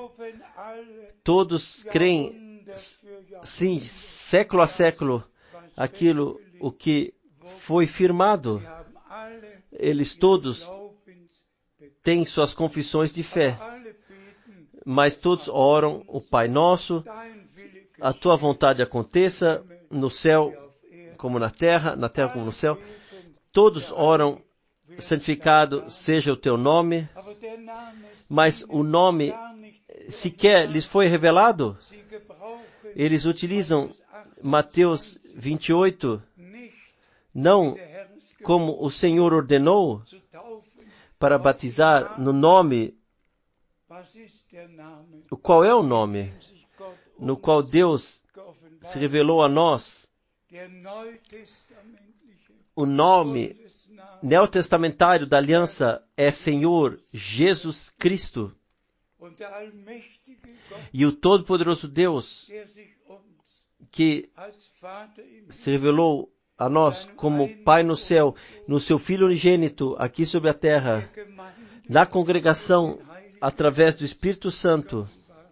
todos creem, sim, século a século, aquilo o que foi firmado. Eles todos têm suas confissões de fé, mas todos oram o Pai Nosso, a tua vontade aconteça no céu como na terra, na terra como no céu. Todos oram, santificado seja o teu nome, mas o nome sequer lhes foi revelado. Eles utilizam Mateus vinte e oito, não como o Senhor ordenou, para batizar no nome. Qual é o nome no qual Deus se revelou a nós? O nome neotestamentário da aliança é Senhor Jesus Cristo. E o Todo-Poderoso Deus, que se revelou a nós como Pai no céu, no seu Filho unigênito aqui sobre a terra, na congregação, através do Espírito Santo,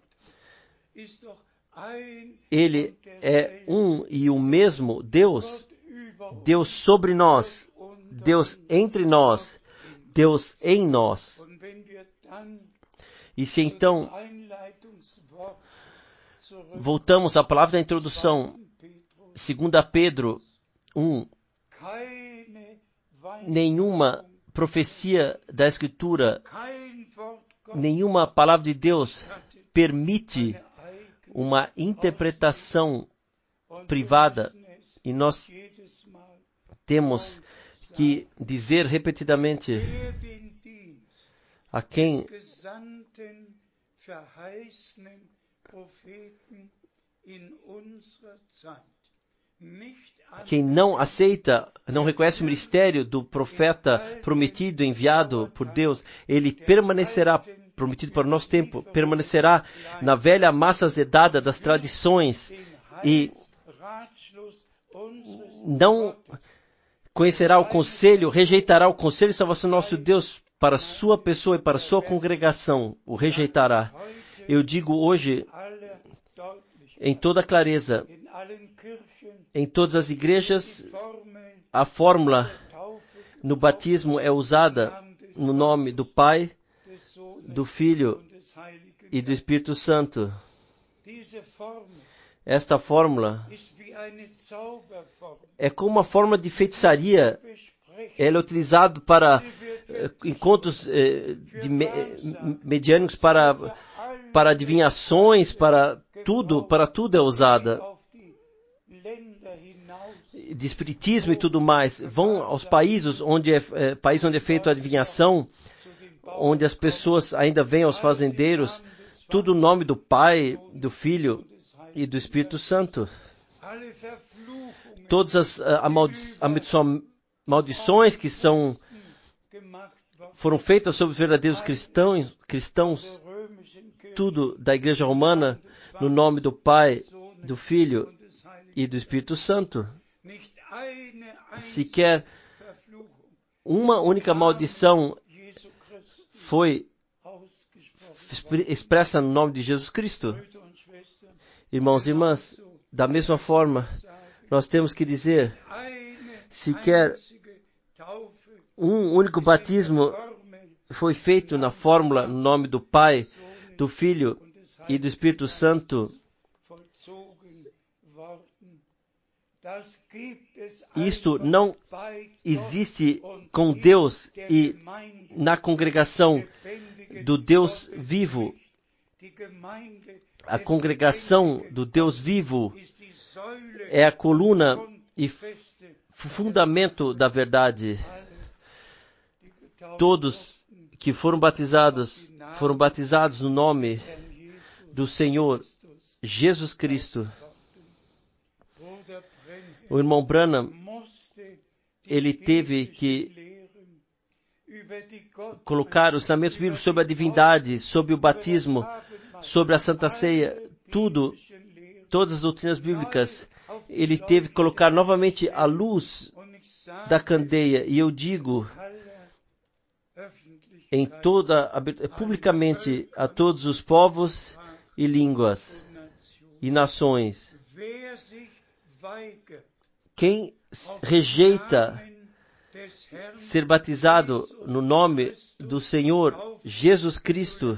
Ele é um e o mesmo Deus, Deus sobre nós, Deus entre nós, Deus em nós. E se então voltamos à palavra da introdução, segunda Pedro um, nenhuma profecia da Escritura, nenhuma palavra de Deus permite uma interpretação privada, e nós temos que dizer repetidamente a quem quem não aceita, não reconhece o ministério do profeta prometido, enviado por Deus, ele permanecerá, prometido para o nosso tempo, permanecerá na velha massa azedada das tradições e não conhecerá o conselho, rejeitará o conselho de salvação do nosso Deus para sua pessoa e para sua congregação, o rejeitará. Eu digo hoje, em toda clareza, em todas as igrejas, a fórmula no batismo é usada no nome do Pai, do Filho e do Espírito Santo. Esta fórmula é como uma forma de feitiçaria. Ela é utilizada para eh, encontros eh, de me, mediânicos, para, para adivinhações, para tudo, para tudo é usada. De espiritismo e tudo mais. Vão aos países onde é, é, país onde é feita a adivinhação, onde as pessoas ainda vêm aos fazendeiros, tudo o nome do Pai, do Filho e do Espírito Santo. Todas as uh, amaldi- maldições que são, foram feitas sobre os verdadeiros cristãos, cristãos, tudo da Igreja Romana, no nome do Pai, do Filho e do Espírito Santo. Sequer uma única maldição foi expressa no nome de Jesus Cristo. Irmãos e irmãs, da mesma forma, nós temos que dizer, sequer um único batismo foi feito na fórmula no nome do Pai, do Filho e do Espírito Santo. Isto não existe com Deus e na congregação do Deus vivo. A congregação do Deus vivo é a coluna e fundamento da verdade. Todos que foram batizados, foram batizados no nome do Senhor Jesus Cristo. O irmão Branham, ele teve que colocar os ensinamentos bíblicos sobre a divindade, sobre o batismo, sobre a Santa Ceia, tudo, todas as doutrinas bíblicas. Ele teve que colocar novamente a luz da candeia. E eu digo em toda, publicamente a todos os povos e línguas e nações. Quem rejeita ser batizado no nome do Senhor Jesus Cristo,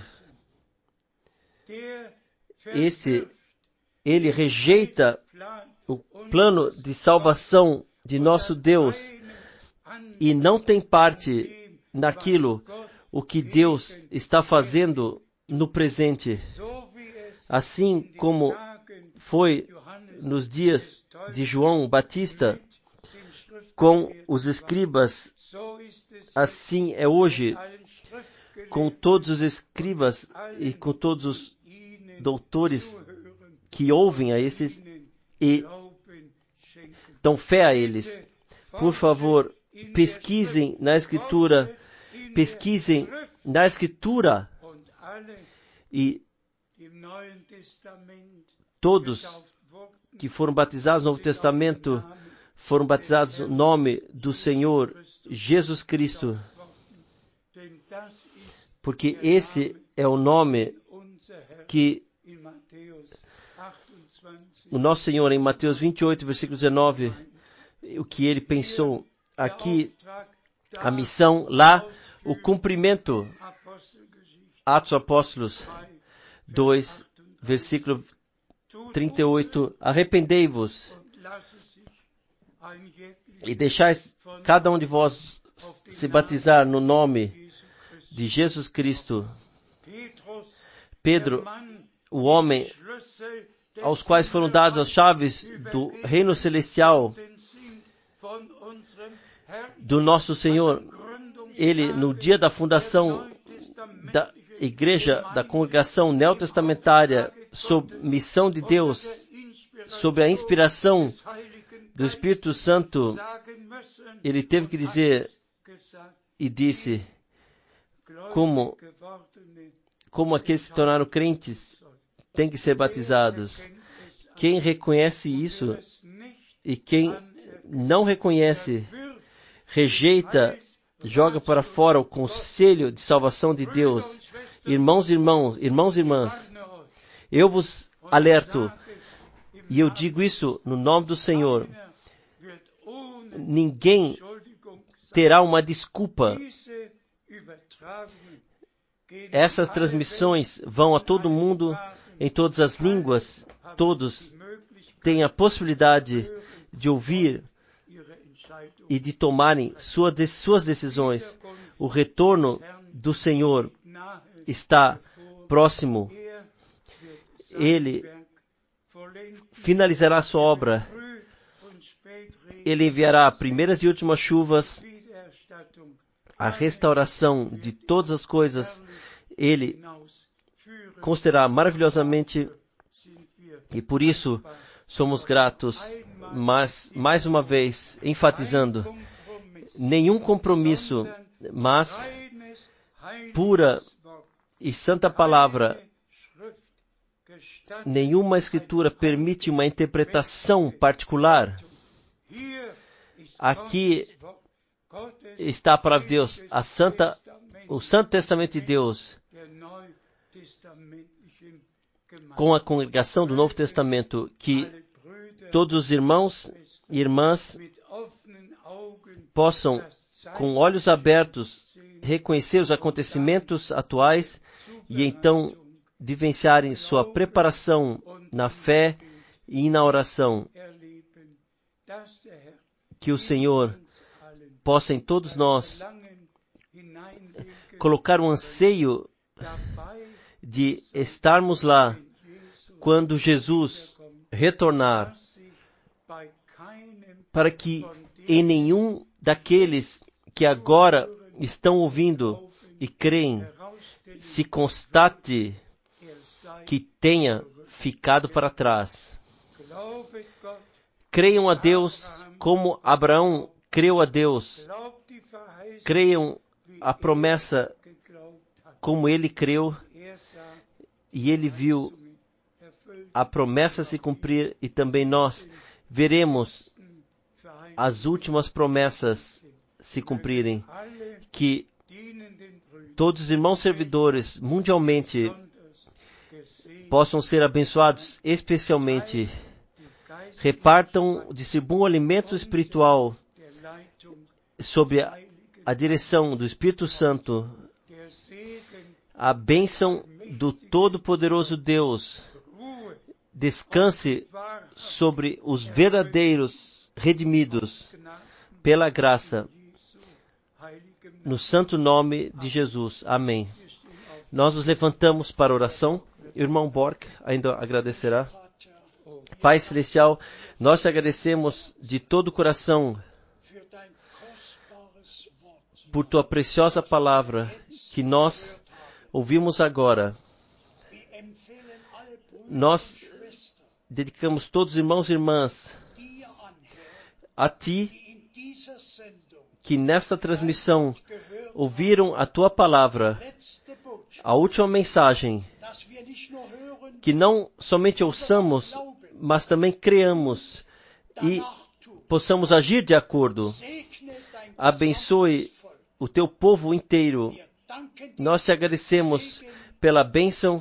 esse, ele rejeita o plano de salvação de nosso Deus e não tem parte naquilo o que Deus está fazendo no presente. Assim como foi nos dias de João Batista com os escribas, assim é hoje com todos os escribas e com todos os doutores que ouvem a esses e dão fé a eles. Por favor, pesquisem na Escritura, pesquisem na Escritura e todos que foram batizados no Novo Testamento foram batizados no nome do Senhor Jesus Cristo, porque esse é o nome que o nosso Senhor, em Mateus vinte e oito, versículo dezenove, o que ele pensou aqui, a missão, lá, o cumprimento. Atos Apóstolos dois, versículo trinta e oito, arrependei-vos e deixais cada um de vós se batizar no nome de Jesus Cristo. Pedro, o homem aos quais foram dadas as chaves do reino celestial do nosso Senhor, ele, no dia da fundação da igreja, da congregação neotestamentária, sob missão de Deus, sob a inspiração do Espírito Santo, ele teve que dizer e disse como, como aqueles que se tornaram crentes têm que ser batizados. Quem reconhece isso e quem não reconhece rejeita, joga para fora o conselho de salvação de Deus. Irmãos, irmãos, irmãos e irmãs, eu vos alerto, e eu digo isso no nome do Senhor, ninguém terá uma desculpa. Essas transmissões vão a todo mundo, em todas as línguas, todos têm a possibilidade de ouvir e de tomarem sua, de, suas decisões. O retorno do Senhor está próximo. Ele finalizará a sua obra. Ele enviará primeiras e últimas chuvas, a restauração de todas as coisas. Ele concederá maravilhosamente, e por isso somos gratos, mas, mais uma vez, enfatizando, nenhum compromisso, mas pura e santa palavra. Nenhuma escritura permite uma interpretação particular. Aqui está a palavra de Deus, a santa, o Santo Testamento de Deus, com a congregação do Novo Testamento, que todos os irmãos e irmãs possam, com olhos abertos, reconhecer os acontecimentos atuais e então vivenciarem sua preparação na fé e na oração. Que o Senhor possa em todos nós colocar um anseio de estarmos lá quando Jesus retornar, para que em nenhum daqueles que agora estão ouvindo e creem se constate que tenha ficado para trás. Creiam a Deus como Abraão creu a Deus. Creiam a promessa como ele creu, e ele viu a promessa se cumprir, e também nós veremos as últimas promessas se cumprirem. Que todos os irmãos servidores mundialmente possam ser abençoados, especialmente repartam, distribuam alimento espiritual sob a, a direção do Espírito Santo, a bênção do Todo-Poderoso Deus descanse sobre os verdadeiros redimidos pela graça, no santo nome de Jesus. Amém. Nós nos levantamos para a oração. O irmão Bork ainda agradecerá. Pai Celestial, nós te agradecemos de todo o coração por tua preciosa palavra que nós ouvimos agora. Nós dedicamos todos os irmãos e irmãs a ti, que nesta transmissão ouviram a tua palavra, a última mensagem, que não somente ouçamos, mas também creamos e possamos agir de acordo. Abençoe o teu povo inteiro. Nós te agradecemos pela bênção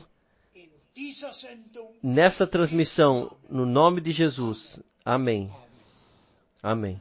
nessa transmissão, no nome de Jesus. Amém. Amém.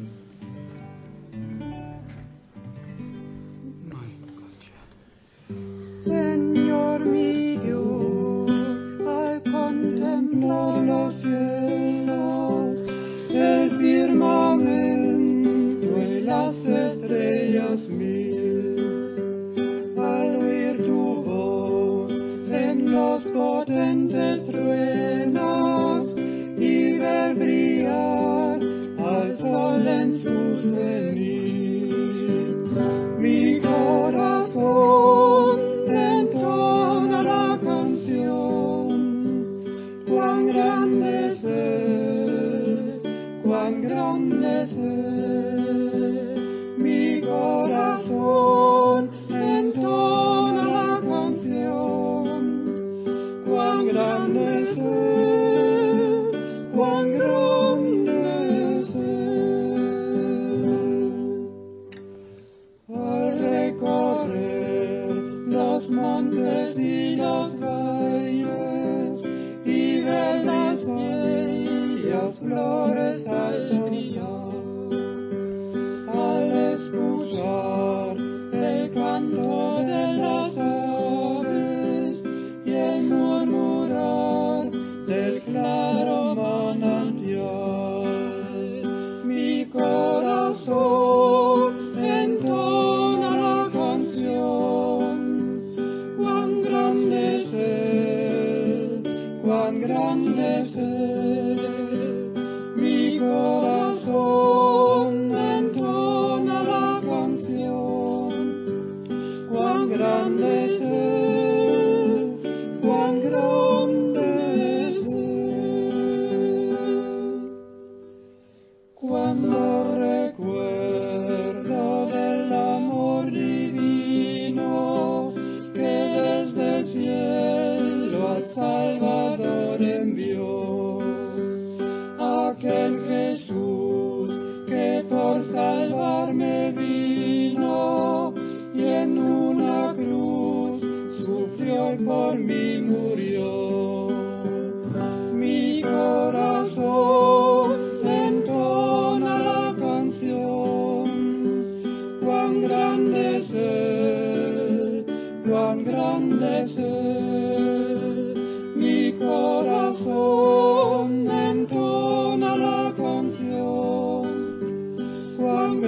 Señor mi Dios, al contemplar los cielos, el firmamento y las estrellas mil, al oír tu voz en los potentes truenos y ver brillar al sol en su cenit, mi corazón entona la canción. Cuán grande es Él, cuán grande es Él, mi corazón entona la canción. Cuán grande es Él, cuán grande es Él.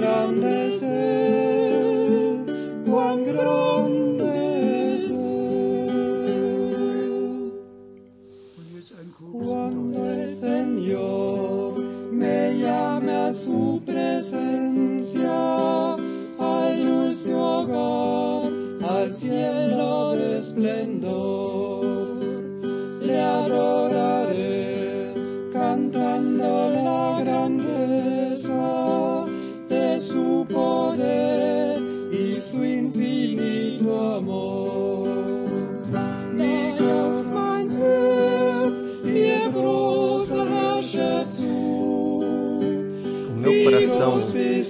grande es Él, cuán grande es Él. Cuando el Señor me llame a su presencia, al dulce hogar, al cielo de esplendor, le adoraré cantando la grandeza de su poder y su infinito amor. Da jauchzt mein Herz, dir großer Herrscher zu. O meu coração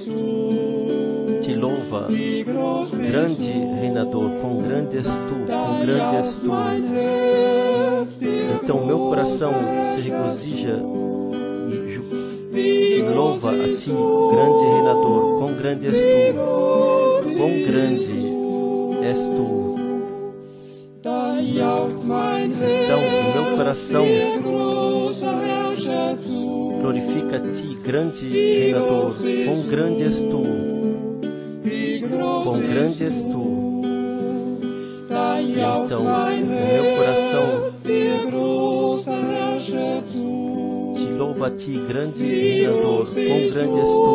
te louva, grande reinador, quão grande és tu, quão grande és tu. Então meu coração se regozija e, ju- e louva a ti, grande reinador, quão grande és tu, quão grande és tu. Então o meu coração glorifica a ti, grande reinador, quão grande és tu, quão grande és tu. Então o meu coração te louva a ti, grande reinador, quão grande és tu.